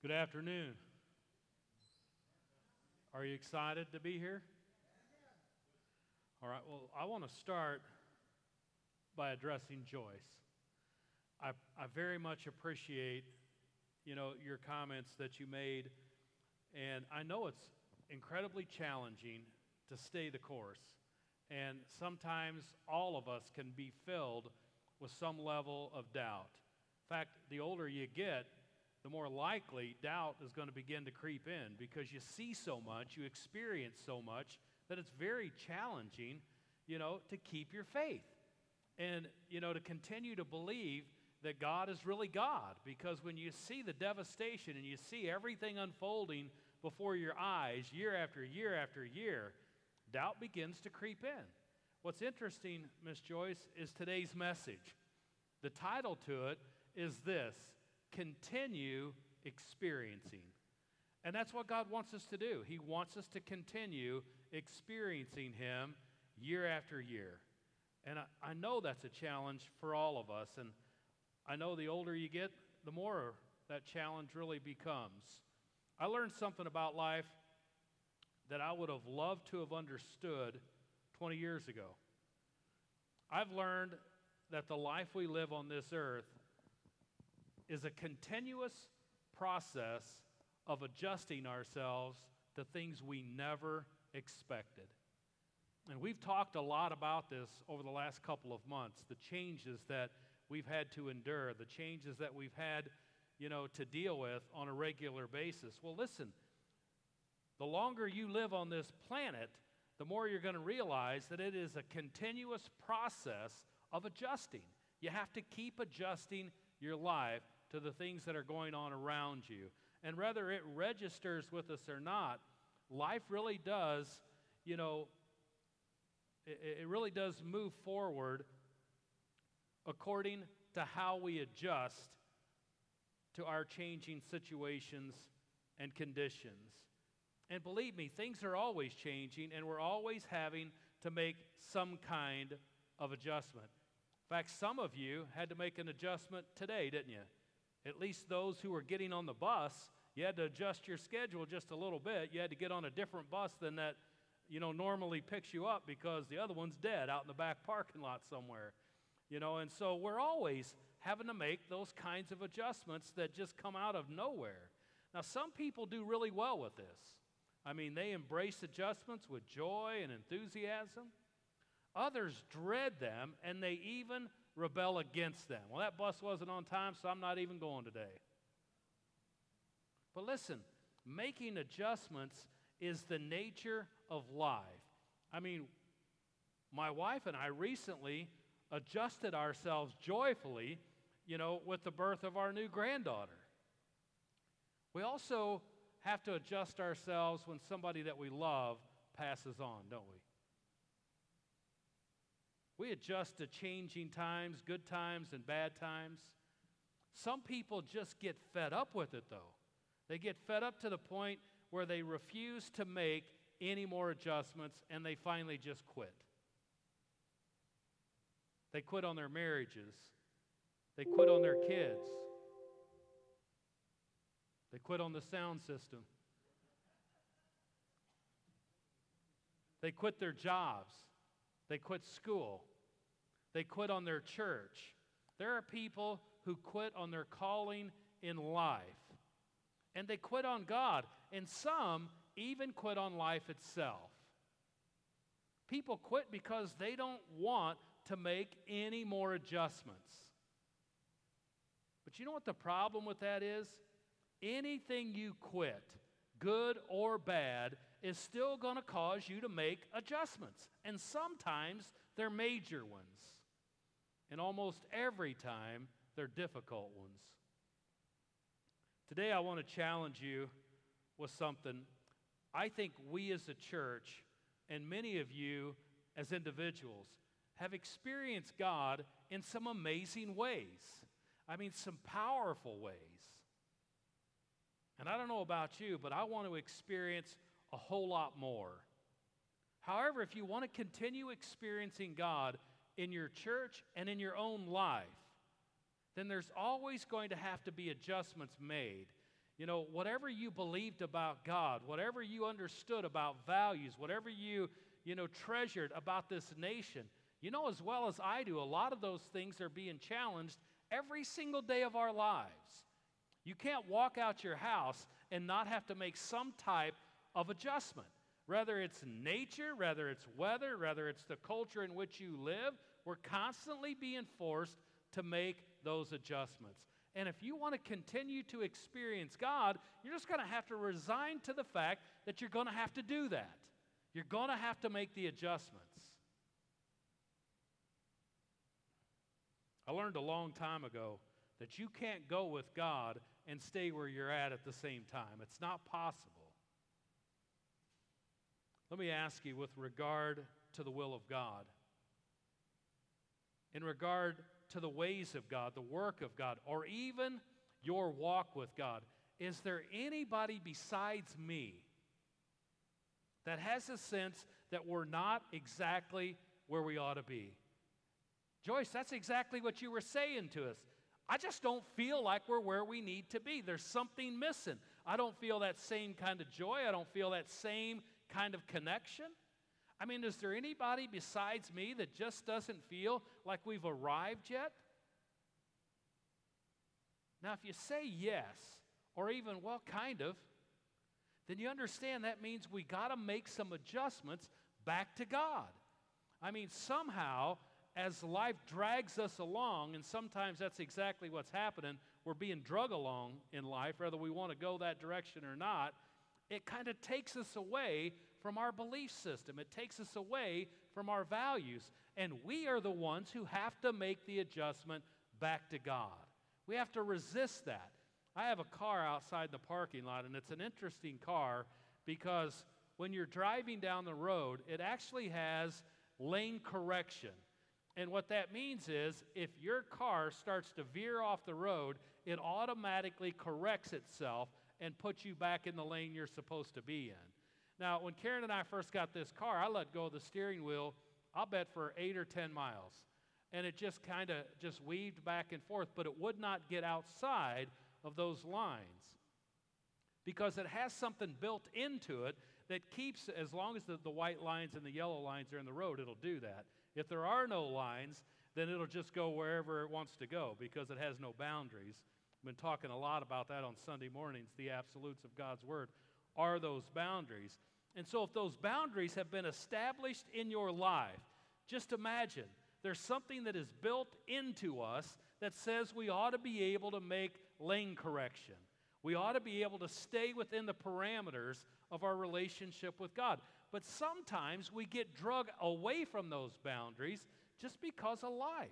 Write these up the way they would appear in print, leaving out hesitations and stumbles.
Good afternoon. Are you excited to be here? All right, well, I want to start by addressing Joyce. I very much appreciate, your comments that you made, and I know it's incredibly challenging to stay the course, and sometimes all of us can be filled with some level of doubt. In fact, the older you get, the more likely doubt is going to begin to creep in because you see so much, you experience so much, that it's very challenging, to keep your faith. And, to continue to believe that God is really God. Because when you see the devastation and you see everything unfolding before your eyes year after year after year, doubt begins to creep in. What's interesting, Miss Joyce, is today's message. The title to it is this: Continue Experiencing. And that's what God wants us to do. He wants us to continue experiencing Him year after year. And I know that's a challenge for all of us. And I know the older you get, the more that challenge really becomes. I learned something about life that I would have loved to have understood 20 years ago. I've learned that the life we live on this earth is a continuous process of adjusting ourselves to things we never expected. And we've talked a lot about this over the last couple of months, the changes that we've had to endure, the changes that we've had, to deal with on a regular basis. Well, listen, the longer you live on this planet, the more you're going to realize that it is a continuous process of adjusting. You have to keep adjusting your life to the things that are going on around you. And whether it registers with us or not, life really does, it really does move forward according to how we adjust to our changing situations and conditions. And believe me, things are always changing, and we're always having to make some kind of adjustment. In fact, some of you had to make an adjustment today, didn't you? At least those who were getting on the bus, you had to adjust your schedule just a little bit. You had to get on a different bus than that, normally picks you up because the other one's dead out in the back parking lot somewhere. And so we're always having to make those kinds of adjustments that just come out of nowhere. Now, some people do really well with this. I mean, they embrace adjustments with joy and enthusiasm. Others dread them, and they even rebel against them. Well, that bus wasn't on time, so I'm not even going today. But listen, making adjustments is the nature of life. I mean, my wife and I recently adjusted ourselves joyfully, with the birth of our new granddaughter. We also have to adjust ourselves when somebody that we love passes on, don't we? We adjust to changing times, good times and bad times. Some people just get fed up with it, though. They get fed up to the point where they refuse to make any more adjustments, and they finally just quit. They quit on their marriages. They quit on their kids. They quit on the sound system. They quit their jobs. They quit school. They quit on their church. There are people who quit on their calling in life. And they quit on God. And some even quit on life itself. People quit because they don't want to make any more adjustments. But you know what the problem with that is? Anything you quit, good or bad, is still going to cause you to make adjustments. And sometimes they're major ones. And almost every time, they're difficult ones. Today I want to challenge you with something. I think we as a church, and many of you as individuals, have experienced God in some amazing ways. I mean, some powerful ways. And I don't know about you, but I want to experience a whole lot more. However, if you want to continue experiencing God in your church and in your own life, then there's always going to have to be adjustments made. whatever you believed about God, whatever you understood about values, whatever you treasured about this nation, as well as I do, a lot of those things are being challenged every single day of our lives. You can't walk out your house and not have to make some type of adjustment. Whether it's nature, whether it's weather, whether it's the culture in which you live, we're constantly being forced to make those adjustments. And if you want to continue to experience God, you're just going to have to resign to the fact that you're going to have to do that. You're going to have to make the adjustments. I learned a long time ago that you can't go with God and stay where you're at the same time. It's not possible. Let me ask you, with regard to the will of God, in regard to the ways of God, the work of God, or even your walk with God, is there anybody besides me that has a sense that we're not exactly where we ought to be? Joyce, that's exactly what you were saying to us. I just don't feel like we're where we need to be. There's something missing. I don't feel that same kind of joy. I don't feel that same kind of connection. I mean, is there anybody besides me that just doesn't feel like we've arrived yet? Now, if you say yes, or even, well, kind of, then you understand that means we got to make some adjustments back to God. I mean, somehow, as life drags us along, and sometimes that's exactly what's happening, we're being drug along in life, whether we want to go that direction or not, it kind of takes us away from our belief system. It takes us away from our values. And we are the ones who have to make the adjustment back to God. We have to resist that. I have a car outside the parking lot, and it's an interesting car because when you're driving down the road, it actually has lane correction. And what that means is if your car starts to veer off the road, it automatically corrects itself and puts you back in the lane you're supposed to be in. Now, when Karen and I first got this car, I let go of the steering wheel, I'll bet for 8 or 10 miles. And it just kind of just weaved back and forth, but it would not get outside of those lines because it has something built into it that keeps, as long as the white lines and the yellow lines are in the road, it'll do that. If there are no lines, then it'll just go wherever it wants to go because it has no boundaries. I've been talking a lot about that on Sunday mornings. The absolutes of God's Word are those boundaries. And so if those boundaries have been established in your life, just imagine there's something that is built into us that says we ought to be able to make lane correction. We ought to be able to stay within the parameters of our relationship with God. But sometimes we get dragged away from those boundaries just because of life.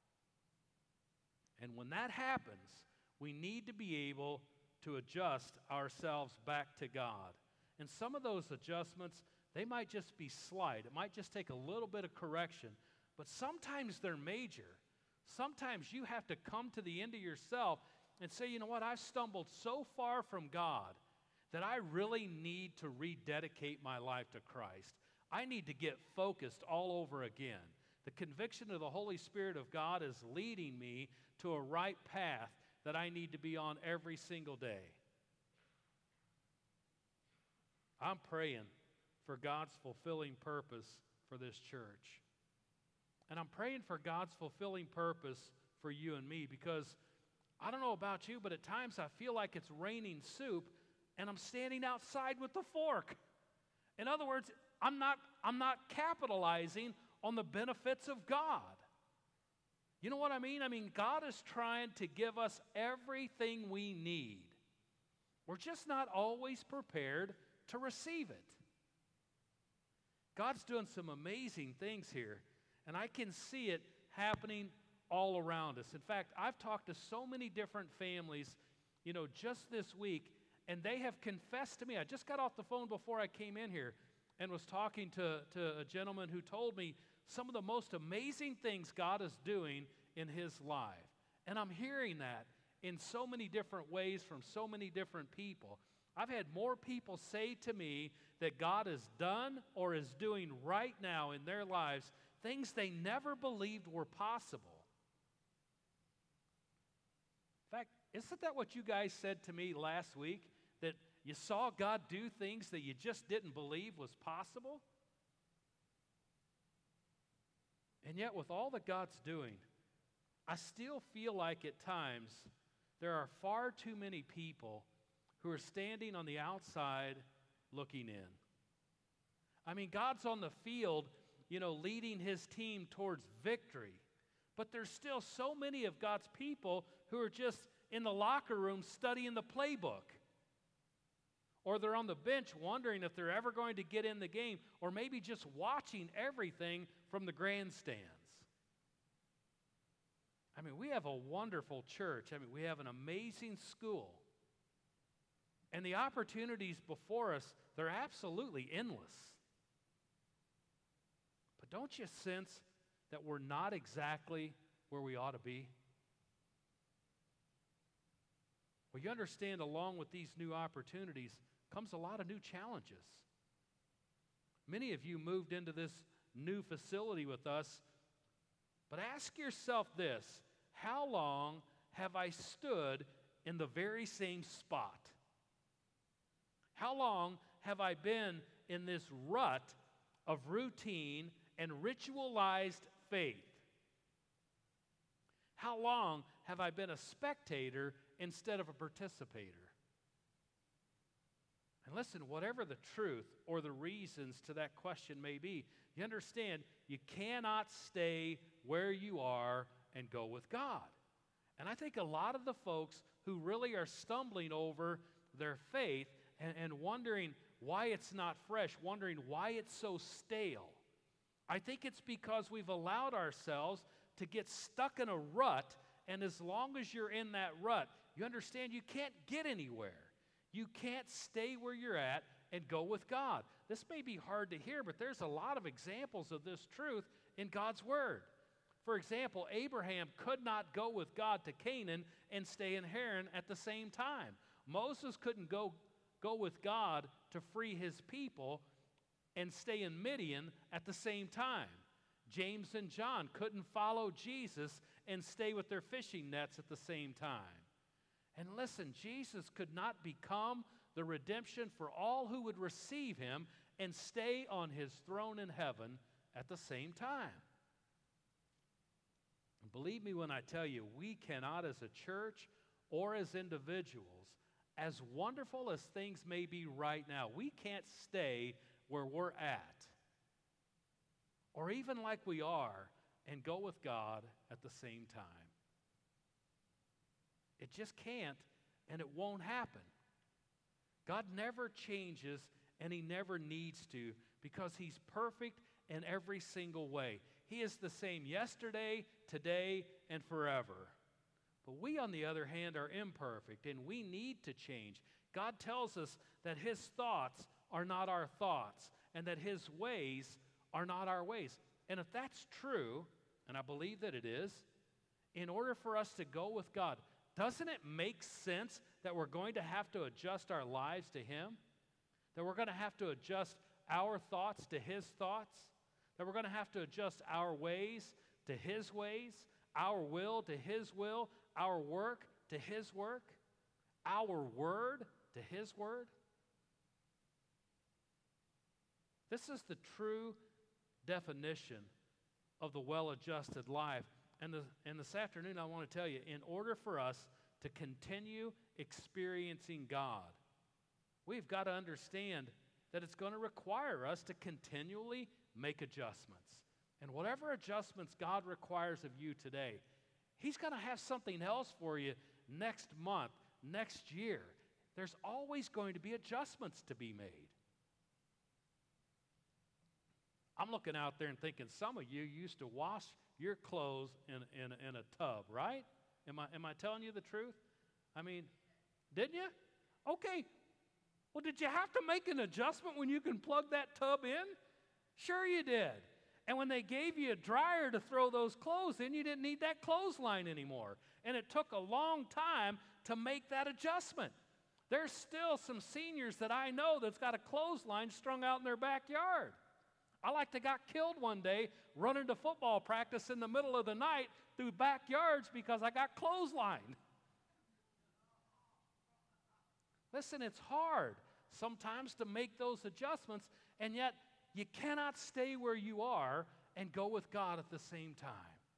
And when that happens, we need to be able to adjust ourselves back to God. And some of those adjustments, they might just be slight. It might just take a little bit of correction. But sometimes they're major. Sometimes you have to come to the end of yourself and say, you know what, I've stumbled so far from God that I really need to rededicate my life to Christ. I need to get focused all over again. The conviction of the Holy Spirit of God is leading me to a right path that I need to be on every single day. I'm praying for God's fulfilling purpose for this church. And I'm praying for God's fulfilling purpose for you and me because I don't know about you, but at times I feel like it's raining soup and I'm standing outside with the fork. In other words, I'm not capitalizing on the benefits of God. You know what I mean? I mean, God is trying to give us everything we need. We're just not always prepared to receive it. God's doing some amazing things here, and I can see it happening all around us. In fact, I've talked to so many different families, just this week, and they have confessed to me. I just got off the phone before I came in here and was talking to a gentleman who told me some of the most amazing things God is doing in his life. And I'm hearing that in so many different ways from so many different people. I've had more people say to me that God has done or is doing right now in their lives things they never believed were possible. In fact, isn't that what you guys said to me last week? That you saw God do things that you just didn't believe was possible? And yet, with all that God's doing, I still feel like at times there are far too many people who are standing on the outside looking in. I mean, God's on the field, leading his team towards victory. But there's still so many of God's people who are just in the locker room studying the playbook. Or they're on the bench wondering if they're ever going to get in the game, or maybe just watching everything from the grandstands. I mean, we have a wonderful church. I mean, we have an amazing school. And the opportunities before us, they're absolutely endless. But don't you sense that we're not exactly where we ought to be? Well, you understand, along with these new opportunities comes a lot of new challenges. Many of you moved into this new facility with us, but ask yourself this: how long have I stood in the very same spot? How long have I been in this rut of routine and ritualized faith? How long have I been a spectator instead of a participator? And listen, whatever the truth or the reasons to that question may be, you understand you cannot stay where you are and go with God. And I think a lot of the folks who really are stumbling over their faith and wondering why it's not fresh, wondering why it's so stale, I think it's because we've allowed ourselves to get stuck in a rut, and as long as you're in that rut, you understand you can't get anywhere. You can't stay where you're at and go with God. This may be hard to hear, but there's a lot of examples of this truth in God's Word. For example, Abraham could not go with God to Canaan and stay in Haran at the same time. Moses couldn't go with God to free his people and stay in Midian at the same time. James and John couldn't follow Jesus and stay with their fishing nets at the same time. And listen, Jesus could not become the redemption for all who would receive him and stay on his throne in heaven at the same time. And believe me when I tell you, we cannot as a church or as individuals, as wonderful as things may be right now, we can't stay where we're at, or even like we are, and go with God at the same time. It just can't, and it won't happen. God never changes, and he never needs to, because he's perfect in every single way. He is the same yesterday, today, and forever. But we, on the other hand, are imperfect, and we need to change. God tells us that his thoughts are not our thoughts, and that his ways are not our ways. And if that's true, and I believe that it is, in order for us to go with God, doesn't it make sense that we're going to have to adjust our lives to him? That we're going to have to adjust our thoughts to his thoughts? That we're going to have to adjust our ways to his ways? Our will to his will? Our work to his work? Our word to his word? This is the true definition of the well-adjusted life. And this afternoon, I want to tell you, in order for us to continue experiencing God, we've got to understand that it's going to require us to continually make adjustments. And whatever adjustments God requires of you today, he's going to have something else for you next month, next year. There's always going to be adjustments to be made. I'm looking out there and thinking some of you used to wash your clothes in a tub, right? Am I telling you the truth? I mean, didn't you? Okay. Well, did you have to make an adjustment when you can plug that tub in? Sure you did. And when they gave you a dryer to throw those clothes in, you didn't need that clothesline anymore. And it took a long time to make that adjustment. There's still some seniors that I know that's got a clothesline strung out in their backyard. I like to got killed one day running to football practice in the middle of the night through backyards because I got clotheslined. Listen, it's hard sometimes to make those adjustments, and yet you cannot stay where you are and go with God at the same time.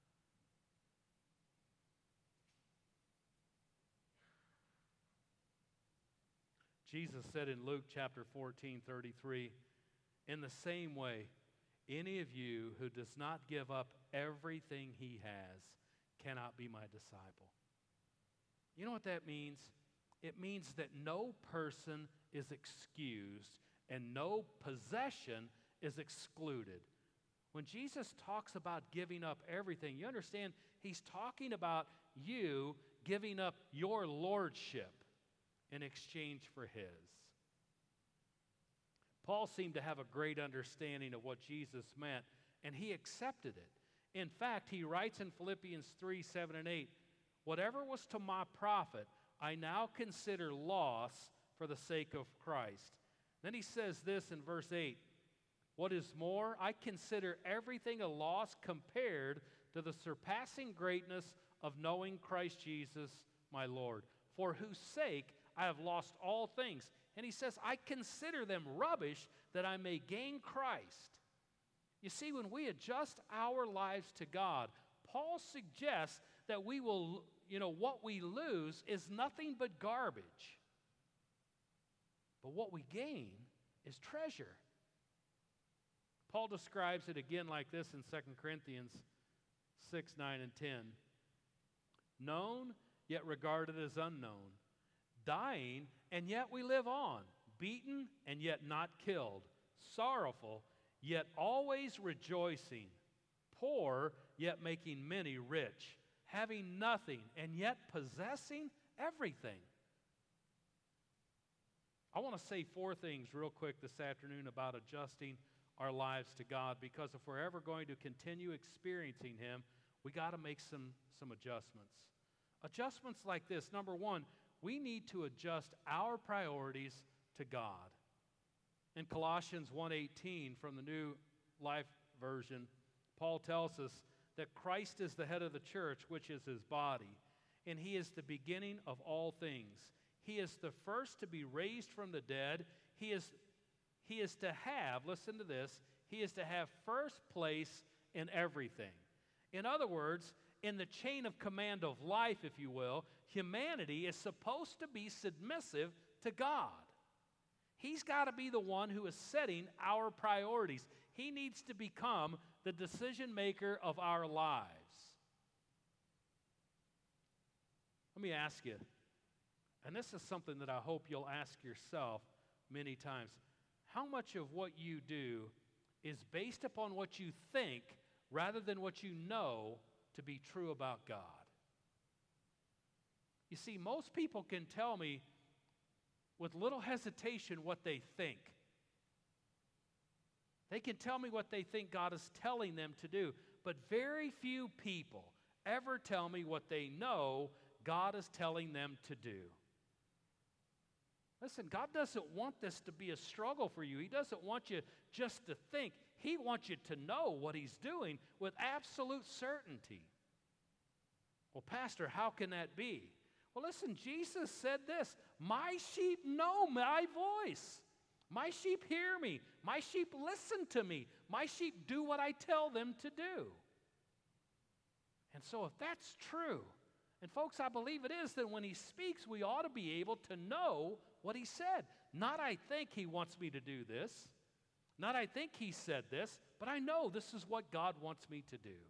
Jesus said in Luke chapter 14:33, in the same way, any of you who does not give up everything he has cannot be my disciple. You know what that means? It means that no person is excused and no possession is excluded. When Jesus talks about giving up everything, you understand he's talking about you giving up your lordship in exchange for his. Paul seemed to have a great understanding of what Jesus meant, and he accepted it. In fact, he writes in Philippians 3:7-8, whatever was to my profit, I now consider loss for the sake of Christ. Then he says this in verse 8, what is more, I consider everything a loss compared to the surpassing greatness of knowing Christ Jesus, my Lord, for whose sake I have lost all things. And he says, I consider them rubbish that I may gain Christ. You see, when we adjust our lives to God, Paul suggests that we will, what we lose is nothing but garbage. But what we gain is treasure. Paul describes it again like this in 2 Corinthians 6, 9, and 10. Known, yet regarded as unknown. Dying, and yet we live on. Beaten, and yet not killed. Sorrowful, yet always rejoicing. Poor, yet making many rich. Having nothing, and yet possessing everything. I want to say 4 things real quick this afternoon about adjusting our lives to God, because if we're ever going to continue experiencing him, we got to make some adjustments. Adjustments like this. Number 1, we need to adjust our priorities to God. In Colossians 1:18 from the New Life Version, Paul tells us that Christ is the head of the church, which is his body, and he is the beginning of all things. He is the first to be raised from the dead. He is to have, listen to this, he is to have first place in everything. In other words, in the chain of command of life, if you will, humanity is supposed to be submissive to God. He's got to be the one who is setting our priorities. He needs to become the decision maker of our lives. Let me ask you, and this is something that I hope you'll ask yourself many times, how much of what you do is based upon what you think rather than what you know to be true about God? You see, most people can tell me with little hesitation what they think. They can tell me what they think God is telling them to do, but very few people ever tell me what they know God is telling them to do. Listen, God doesn't want this to be a struggle for you. He doesn't want you just to think. He wants you to know what he's doing with absolute certainty. Well, Pastor, how can that be? Well, listen, Jesus said this, my sheep know my voice. My sheep hear me. My sheep listen to me. My sheep do what I tell them to do. And so if that's true, and folks, I believe it is, that when he speaks, we ought to be able to know what he said. Not I think he wants me to do this. Not I think he said this, but I know this is what God wants me to do.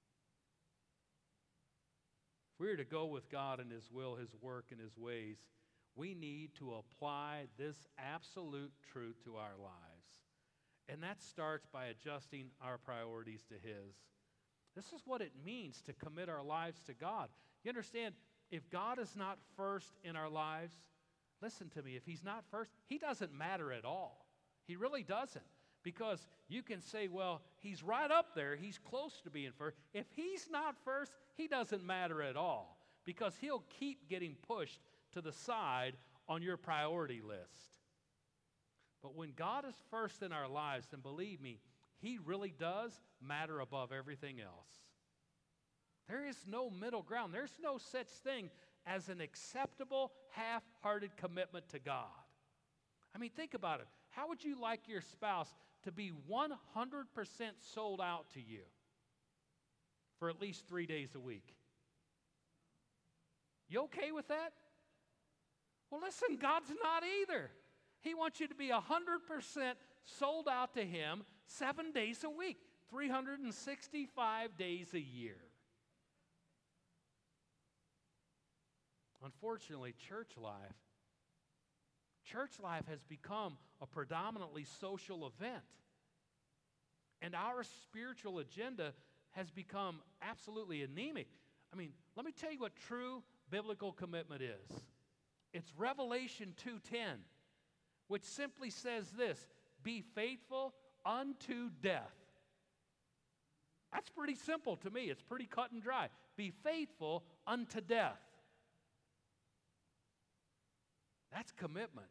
If we are to go with God and his will, his work, and his ways, we need to apply this absolute truth to our lives. And that starts by adjusting our priorities to his. This is what it means to commit our lives to God. You understand, if God is not first in our lives, listen to me, if he's not first, he doesn't matter at all. He really doesn't. Because you can say, well, he's right up there. He's close to being first. If he's not first, he doesn't matter at all. Because he'll keep getting pushed to the side on your priority list. But when God is first in our lives, then believe me, he really does matter above everything else. There is no middle ground. There's no such thing as an acceptable, half-hearted commitment to God. I mean, think about it. How would you like your spouse to be 100% sold out to you for at least 3 days a week? You okay with that? Well, listen, God's not either. He wants you to be 100% sold out to Him 7 days a week, 365 days a year. Unfortunately, church life has become a predominantly social event. And our spiritual agenda has become absolutely anemic. I mean, let me tell you what true biblical commitment is. It's Revelation 2:10, which simply says this: be faithful unto death. That's pretty simple to me. It's pretty cut and dry. Be faithful unto death. That's commitment.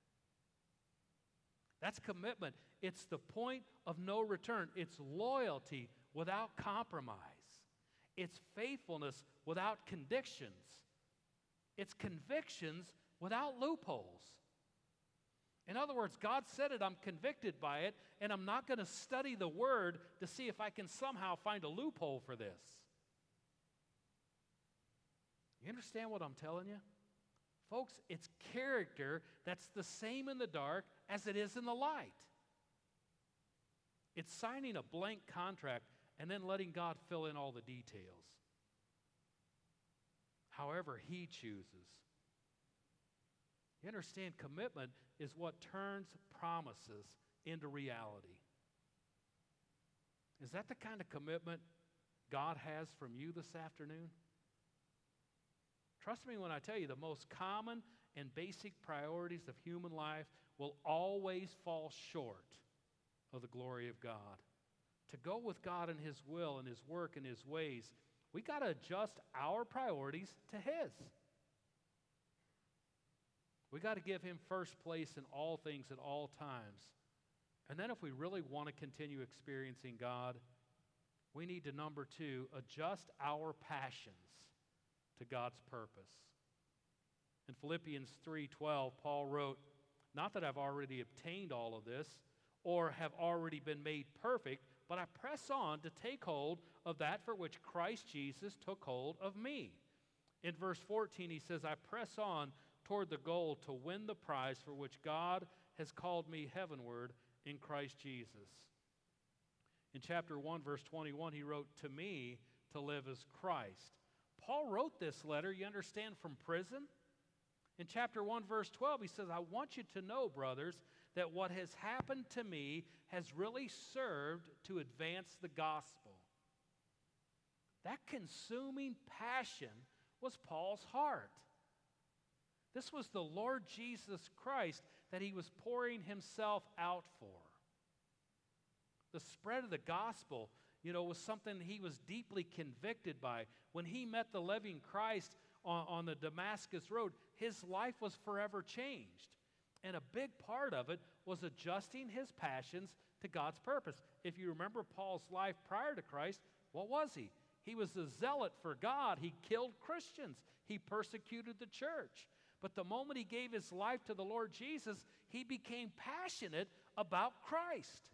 That's commitment. It's the point of no return. It's loyalty without compromise. It's faithfulness without convictions. It's convictions without loopholes. In other words, God said it, I'm convicted by it, and I'm not going to study the Word to see if I can somehow find a loophole for this. You understand what I'm telling you? Folks, it's character that's the same in the dark as it is in the light. It's signing a blank contract and then letting God fill in all the details. However He chooses. You understand, commitment is what turns promises into reality. Is that the kind of commitment God has from you this afternoon? Trust me when I tell you, the most common and basic priorities of human life will always fall short of the glory of God. To go with God in His will and His work and His ways, we got to adjust our priorities to His. We got to give Him first place in all things at all times. And then if we really want to continue experiencing God, we need to, number two, adjust our passions to God's purpose. In Philippians 3:12, Paul wrote, "Not that I've already obtained all of this or have already been made perfect, but I press on to take hold of that for which Christ Jesus took hold of me." In verse 14, he says, "I press on toward the goal to win the prize for which God has called me heavenward in Christ Jesus." In chapter 1, verse 21, he wrote, "To me, to live is Christ." Paul wrote this letter, you understand, from prison. In chapter 1, verse 12, he says, "I want you to know, brothers, that what has happened to me has really served to advance the gospel." That consuming passion was Paul's heart. This was the Lord Jesus Christ that he was pouring himself out for. The spread of the gospel, was something he was deeply convicted by. When he met the living Christ on the Damascus road, his life was forever changed. And a big part of it was adjusting his passions to God's purpose. If you remember Paul's life prior to Christ, what was he? He was a zealot for God. He killed Christians. He persecuted the church. But the moment he gave his life to the Lord Jesus, he became passionate about Christ.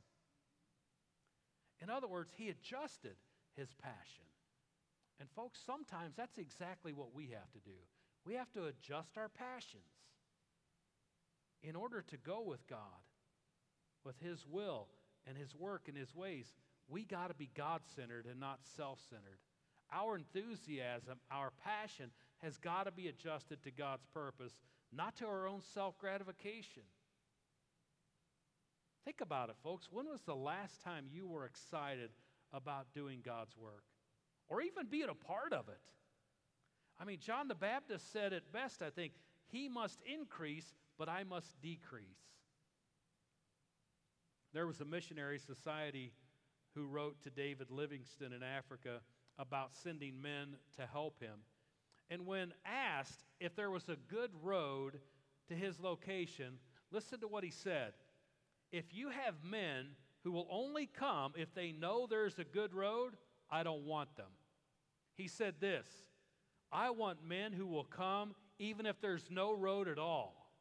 In other words, he adjusted his passion. And folks, sometimes that's exactly what we have to do. We have to adjust our passions in order to go with God, with His will and His work and His ways. We got to be God-centered and not self-centered. Our enthusiasm, our passion has got to be adjusted to God's purpose, not to our own self-gratification. Think about it, folks. When was the last time you were excited about doing God's work? Or even being a part of it? I mean, John the Baptist said it best, I think, "He must increase, but I must decrease." There was a missionary society who wrote to David Livingstone in Africa about sending men to help him. And when asked if there was a good road to his location, listen to what he said. "If you have men who will only come if they know there's a good road, I don't want them." He said this, I want men who will come even if there's no road at all.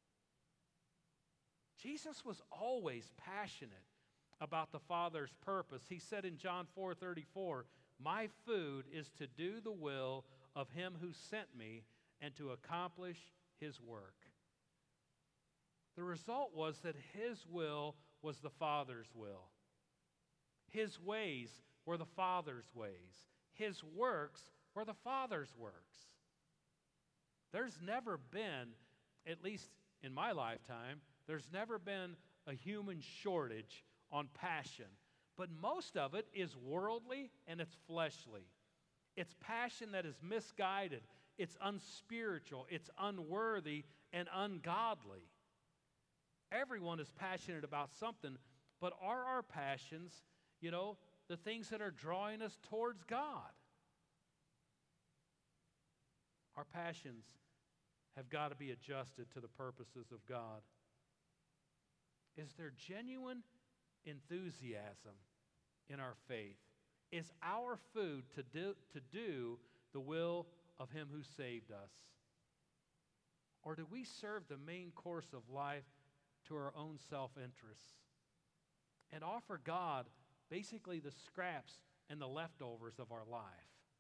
Jesus was always passionate about the Father's purpose. He said in John 4:34, "My food is to do the will of him who sent me and to accomplish his work." The result was that his will was the Father's will. His ways were the Father's ways. His works were the Father's works. There's never been, at least in my lifetime, there's never been a human shortage on passion. But most of it is worldly and it's fleshly. It's passion that is misguided. It's unspiritual. It's unworthy and ungodly. Everyone is passionate about something, but are our passions, the things that are drawing us towards God? Our passions have got to be adjusted to the purposes of God. Is there genuine enthusiasm in our faith? Is our food to do the will of him who saved us? Or do we serve the main course of life to our own self-interests and offer God basically the scraps and the leftovers of our life?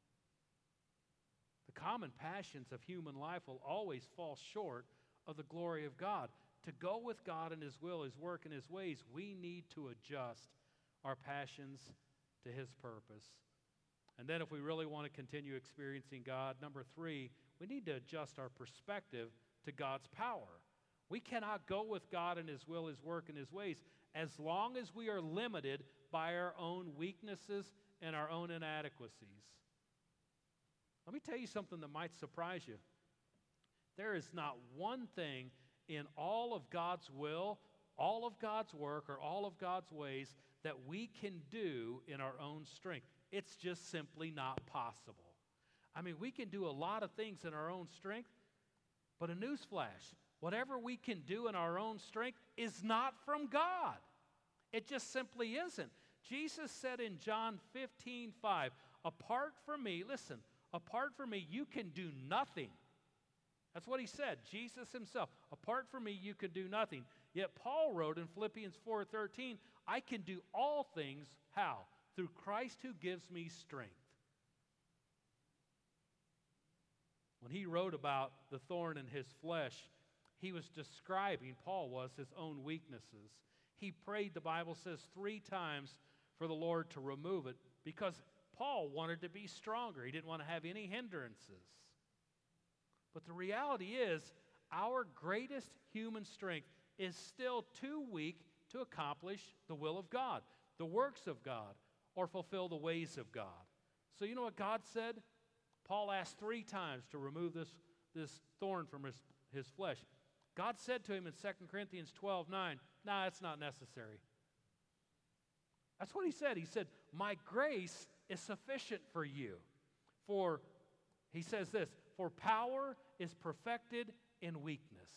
The common passions of human life will always fall short of the glory of God. To go with God and his will, his work, and his ways, we need to adjust our passions to his purpose. And then if we really want to continue experiencing God, number 3, we need to adjust our perspective to God's power. We cannot go with God and his will, his work, and his ways as long as we are limited by our own weaknesses and our own inadequacies. Let me tell you something that might surprise you. There is not one thing in all of God's will, all of God's work, or all of God's ways that we can do in our own strength. It's just simply not possible. I mean, we can do a lot of things in our own strength, but a newsflash, whatever we can do in our own strength is not from God. It just simply isn't. Jesus said in John 15:5, apart from me, listen, apart from me, you can do nothing. That's what he said, Jesus himself. Apart from me, you can do nothing. Yet Paul wrote in Philippians 4:13, I can do all things, how? Through Christ who gives me strength. When he wrote about the thorn in his flesh, he was describing, Paul was, his own weaknesses. He prayed, the Bible says, 3 times for the Lord to remove it because Paul wanted to be stronger. He didn't want to have any hindrances. But the reality is, our greatest human strength is still too weak to accomplish the will of God, the works of God, or fulfill the ways of God. So you know what God said? Paul asked 3 times to remove this thorn from his flesh. God said to him in 2 Corinthians 12:9, nah, it's not necessary. That's what he said. He said, my grace is sufficient for you. For, he says this, for power is perfected in weakness.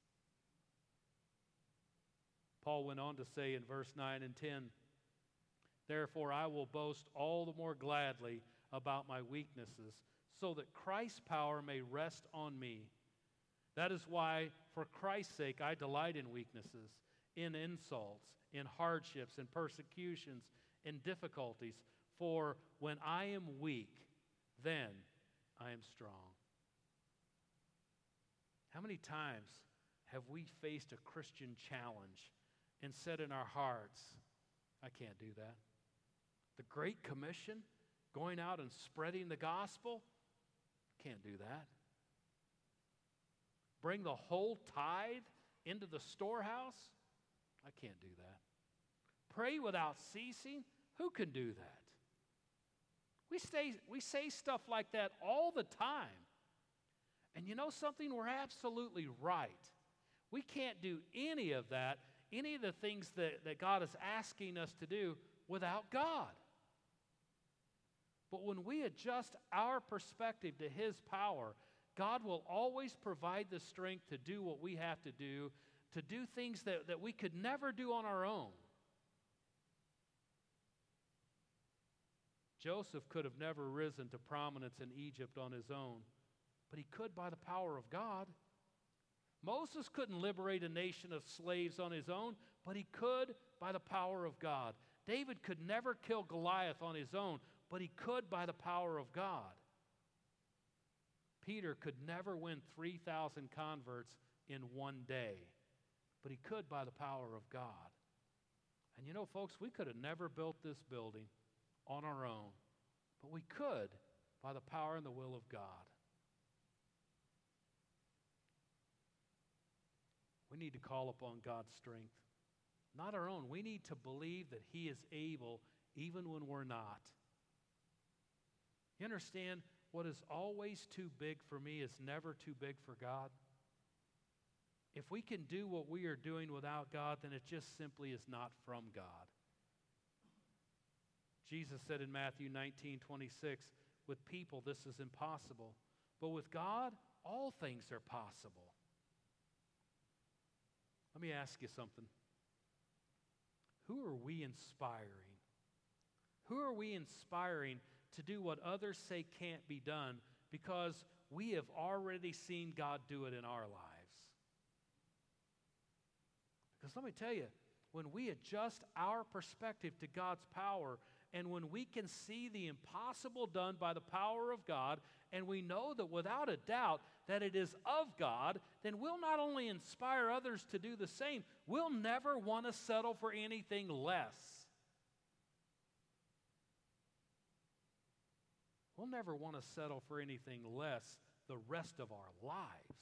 Paul went on to say in verse 9 and 10, therefore I will boast all the more gladly about my weaknesses, so that Christ's power may rest on me. That is why, for Christ's sake, I delight in weaknesses, in insults, in hardships, in persecutions, in difficulties. For when I am weak, then I am strong. How many times have we faced a Christian challenge and said in our hearts, I can't do that? The Great Commission, going out and spreading the gospel, can't do that. Bring the whole tithe into the storehouse, I can't do that. Pray without ceasing, who can do that? We say stuff like that all the time. And you know something? We're absolutely right. We can't do any of that, any of the things that God is asking us to do without God. But when we adjust our perspective to his power, God will always provide the strength to do what we have to do things that we could never do on our own. Joseph could have never risen to prominence in Egypt on his own, but he could by the power of God. Moses couldn't liberate a nation of slaves on his own, but he could by the power of God. David could never kill Goliath on his own, but he could by the power of God. Peter could never win 3,000 converts in one day, but he could by the power of God. And you know, folks, we could have never built this building on our own, but we could by the power and the will of God. We need to call upon God's strength, not our own. We need to believe that He is able even when we're not. You understand, what is always too big for me is never too big for God. If we can do what we are doing without God, then it just simply is not from God. Jesus said in Matthew 19:26, with people this is impossible, but with God all things are possible. Let me ask you something. Who are we inspiring? Who are we inspiring to do what others say can't be done because we have already seen God do it in our lives? Because let me tell you, when we adjust our perspective to God's power, and when we can see the impossible done by the power of God, and we know that without a doubt that it is of God, then we'll not only inspire others to do the same, we'll never want to settle for anything less. We'll never want to settle for anything less the rest of our lives.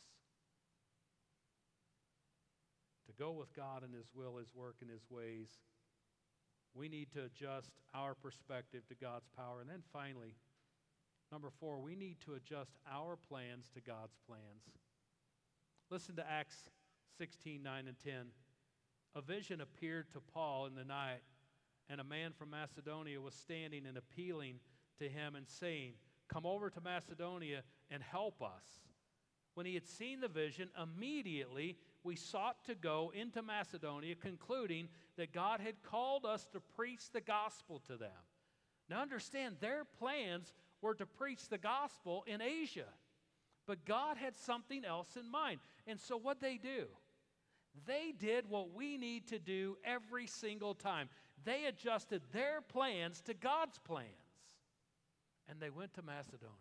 To go with God and His will, His work, and His ways, we need to adjust our perspective to God's power. And then finally, number 4, we need to adjust our plans to God's plans. Listen to Acts 16:9 and 10. A vision appeared to Paul in the night, and a man from Macedonia was standing and appealing to him and saying, "Come over to Macedonia and help us." When he had seen the vision, immediately we sought to go into Macedonia, concluding that God had called us to preach the gospel to them. Now understand, their plans were to preach the gospel in Asia. But God had something else in mind. And so what they do? They did what we need to do every single time. They adjusted their plans to God's plans. And they went to Macedonia.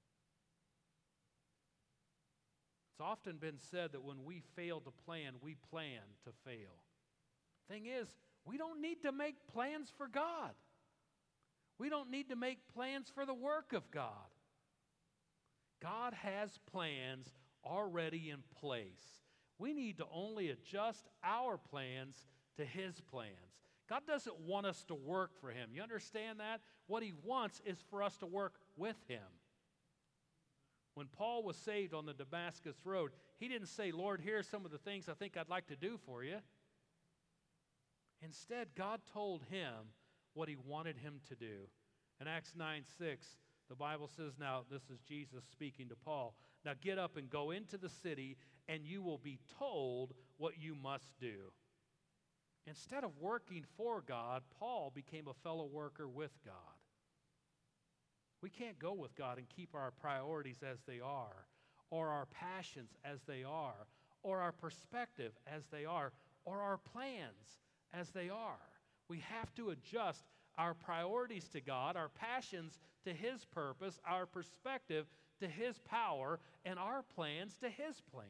It's often been said that when we fail to plan, we plan to fail. Thing is, we don't need to make plans for God. We don't need to make plans for the work of God. God has plans already in place. We need to only adjust our plans to His plans. God doesn't want us to work for Him. You understand that? What He wants is for us to work with Him. When Paul was saved on the Damascus road, he didn't say, "Lord, here are some of the things I think I'd like to do for you." Instead, God told him what He wanted him to do. In Acts 9:6, the Bible says, now this is Jesus speaking to Paul, "Now get up and go into the city, and you will be told what you must do." Instead of working for God, Paul became a fellow worker with God. We can't go with God and keep our priorities as they are, or our passions as they are, or our perspective as they are, or our plans as they are. We have to adjust our priorities to God, our passions to His purpose, our perspective to His power, and our plans to His plans.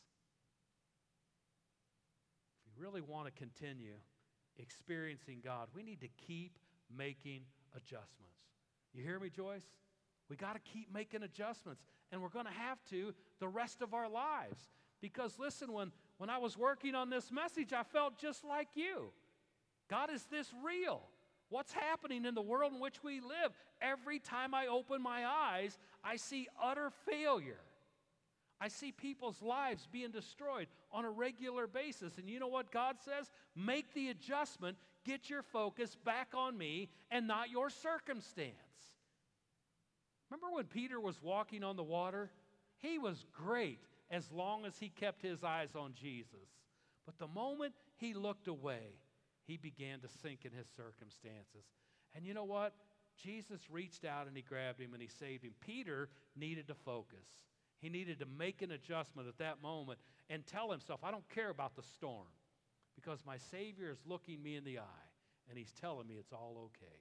If we really want to continue experiencing God, we need to keep making adjustments. You hear me, Joyce? We got to keep making adjustments, and we're going to have to the rest of our lives. Because listen, when I was working on this message, I felt just like you. God, is this real? What's happening in the world in which we live? Every time I open my eyes, I see utter failure. I see people's lives being destroyed on a regular basis. And you know what God says? Make the adjustment. Get your focus back on me and not your circumstance. Remember when Peter was walking on the water? He was great as long as he kept his eyes on Jesus. But the moment he looked away, he began to sink in his circumstances. And you know what? Jesus reached out and he grabbed him and he saved him. Peter needed to focus. He needed to make an adjustment at that moment and tell himself, I don't care about the storm because my Savior is looking me in the eye and he's telling me it's all okay.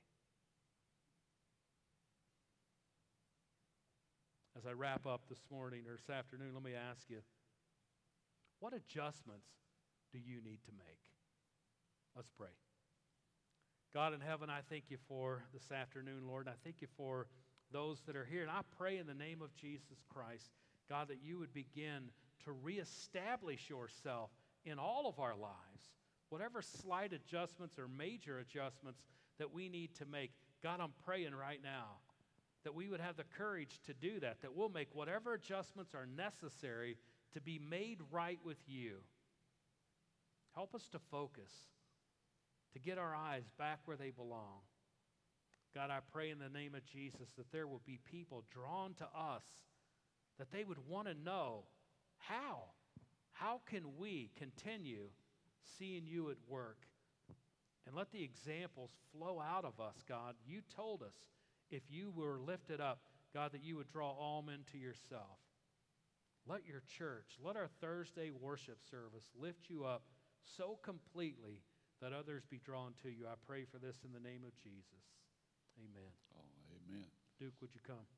As I wrap up this morning or this afternoon, let me ask you, what adjustments do you need to make? Let's pray. God in heaven, I thank you for this afternoon, Lord. I thank you for those that are here. And I pray in the name of Jesus Christ, God, that you would begin to reestablish yourself in all of our lives. Whatever slight adjustments or major adjustments that we need to make, God, I'm praying right now that we would have the courage to do that, that we'll make whatever adjustments are necessary to be made right with you. Help us to focus, to get our eyes back where they belong. God, I pray in the name of Jesus that there will be people drawn to us, that they would want to know how. How can we continue seeing you at work? And let the examples flow out of us, God. You told us if you were lifted up, God, that you would draw all men to yourself. Let your church, let our Thursday worship service lift you up so completely that others be drawn to you. I pray for this in the name of Jesus. Amen. Oh, amen. Duke, would you come?